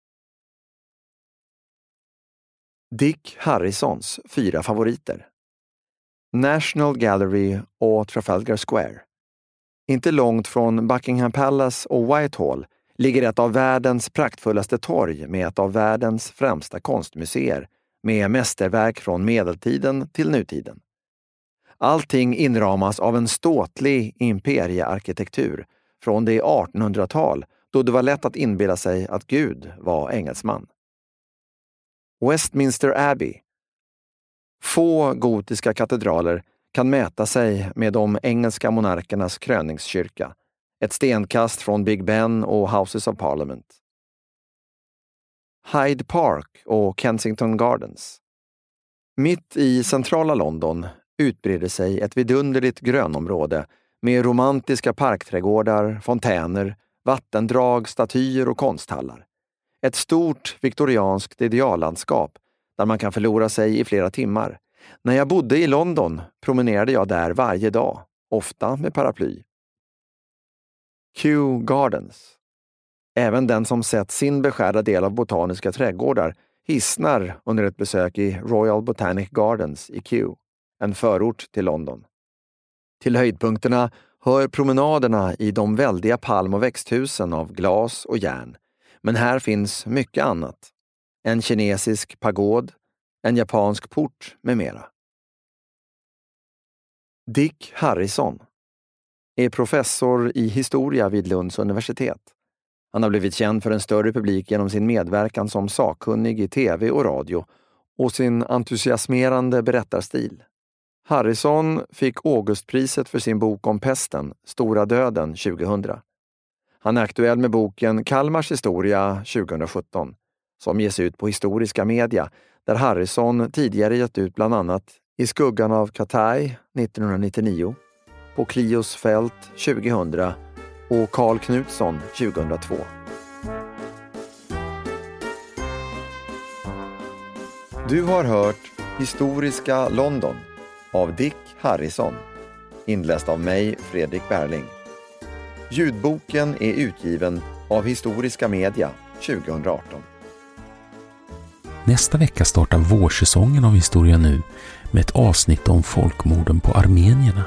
Dick Harrisons fyra favoriter. National Gallery och Trafalgar Square. Inte långt från Buckingham Palace och Whitehall ligger ett av världens praktfullaste torg med ett av världens främsta konstmuseer med mästerverk från medeltiden till nutiden. Allting inramas av en ståtlig imperiearkitektur från det artonhundratal då det var lätt att inbilla sig att Gud var engelsman. Westminster Abbey. Få gotiska katedraler kan mäta sig med de engelska monarkernas kröningskyrka, ett stenkast från Big Ben och Houses of Parliament. Hyde Park och Kensington Gardens. Mitt i centrala London utbreder sig ett vidunderligt grönområde med romantiska parkträdgårdar, fontäner, vattendrag, statyer och konsthallar. Ett stort viktorianskt ideallandskap där man kan förlora sig i flera timmar. När jag bodde i London promenerade jag där varje dag, ofta med paraply. Kew Gardens. Även den som sett sin beskärda del av botaniska trädgårdar hissnar under ett besök i Royal Botanic Gardens i Kew, en förort till London. Till höjdpunkterna hör promenaderna i de väldiga palm- och växthusen av glas och järn. Men här finns mycket annat. En kinesisk pagod, en japansk port med mera. Dick Harrison är professor i historia vid Lunds universitet. Han har blivit känd för en större publik genom sin medverkan som sakkunnig i tv och radio och sin entusiasmerande berättarstil. Harrison fick Augustpriset för sin bok om pesten, Stora döden tjugohundra. Han är aktuell med boken Kalmars historia tjugosjutton som ges ut på Historiska Media, där Harrison tidigare gett ut bland annat I skuggan av Katai nittonhundranittionio, På Clios fält tjugohundra och Carl Knutsson tjugohundratvå. Du har hört Historiska London av Dick Harrison, inläst av mig, Fredrik Berling. Ljudboken är utgiven av Historiska Media tjugoarton. Nästa vecka startar vårsäsongen av Historia nu med ett avsnitt om folkmorden på armenierna.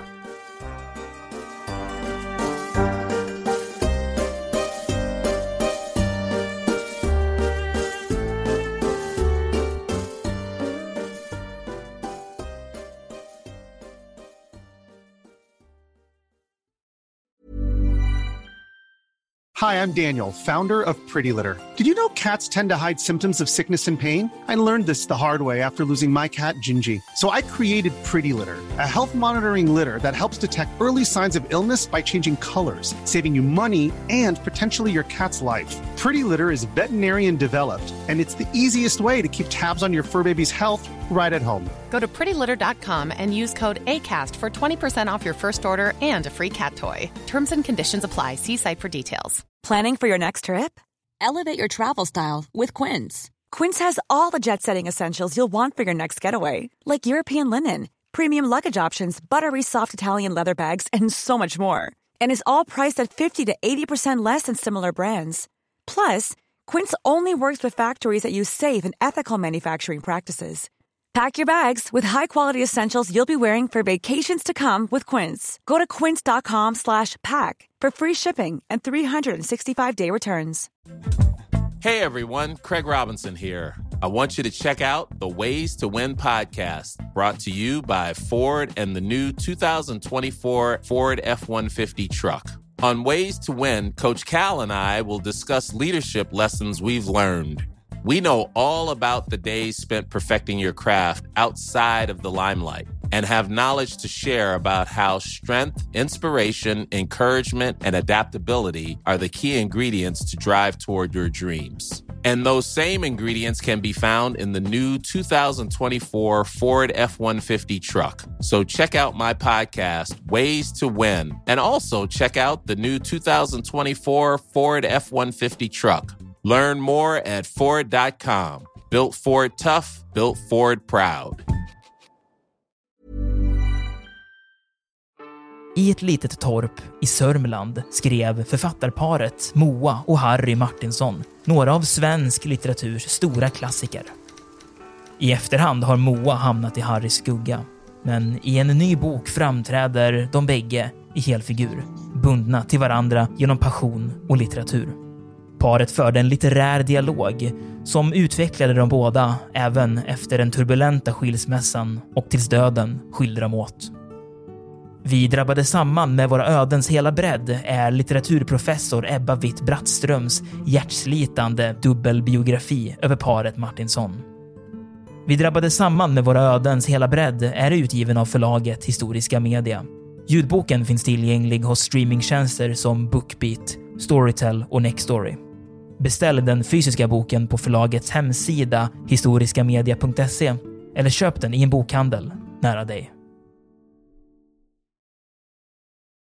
Hi, I'm Daniel, founder of Pretty Litter. Did you know cats tend to hide symptoms of sickness and pain? I learned this the hard way after losing my cat, Gingy. So I created Pretty Litter, a health monitoring litter that helps detect early signs of illness by changing colors, saving you money and potentially your cat's life. Pretty Litter is veterinarian developed, and it's the easiest way to keep tabs on your fur baby's health right at home. Go to pretty litter dot com and use code ACAST for twenty percent off your first order and a free cat toy. Terms and conditions apply. See site for details. Planning for your next trip? Elevate your travel style with Quince. Quince has all the jet-setting essentials you'll want for your next getaway, like European linen, premium luggage options, buttery soft Italian leather bags, and so much more. And is all priced at fifty to eighty percent less than similar brands. Plus, Quince only works with factories that use safe and ethical manufacturing practices. Pack your bags with high-quality essentials you'll be wearing for vacations to come with Quince. Go to quince dot com slash pack for free shipping and three sixty-five day returns. Hey everyone, Craig Robinson here. I want you to check out the Ways to Win podcast, brought to you by Ford and the new two thousand twenty-four Ford F one fifty truck. On Ways to Win, Coach Cal and I will discuss leadership lessons we've learned. We know all about the days spent perfecting your craft outside of the limelight and have knowledge to share about how strength, inspiration, encouragement, and adaptability are the key ingredients to drive toward your dreams. And those same ingredients can be found in the new two thousand twenty-four Ford F one fifty truck. So check out my podcast, Ways to Win, and also check out the new two thousand twenty-four Ford F one fifty truck. Learn more at Ford dot com. Built Ford tough, built Ford proud. I ett litet torp i Sörmland skrev författarparet Moa och Harry Martinsson några av svensk litteraturs stora klassiker. I efterhand har Moa hamnat i Harrys skugga, men i en ny bok framträder de bägge i helfigur, bundna till varandra genom passion och litteratur. Paret förde en litterär dialog som utvecklade de båda även efter den turbulenta skilsmässan och tills döden skilde dem åt. Vi drabbade samman med våra ödens hela bredd är litteraturprofessor Ebba Witt-Brattströms hjärtslitande dubbelbiografi över paret Martinsson. Vi drabbade samman med våra ödens hela bredd är utgiven av förlaget Historiska Media. Ljudboken finns tillgänglig hos streamingtjänster som Bookbeat, Storytel och Nextory. Beställ den fysiska boken på förlagets hemsida historiskamedia punkt se eller köp den i en bokhandel nära dig.